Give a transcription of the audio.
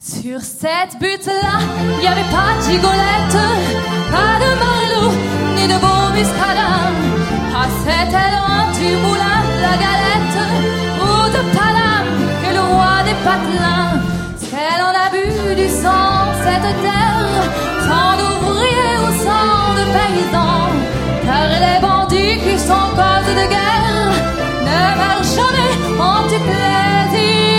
Sur cette butte-là, il y avait pas de gigolette, pas de marilou, ni de beau muscadin. Ah, c'était loin du moulin de la galette, ou de Paname, et le roi des patelins. Elle en a bu du sang, cette terre, sang d'ouvriers ou sang de paysans. Car les bandits qui sont cause de guerre ne meurent jamais en petit plaisir.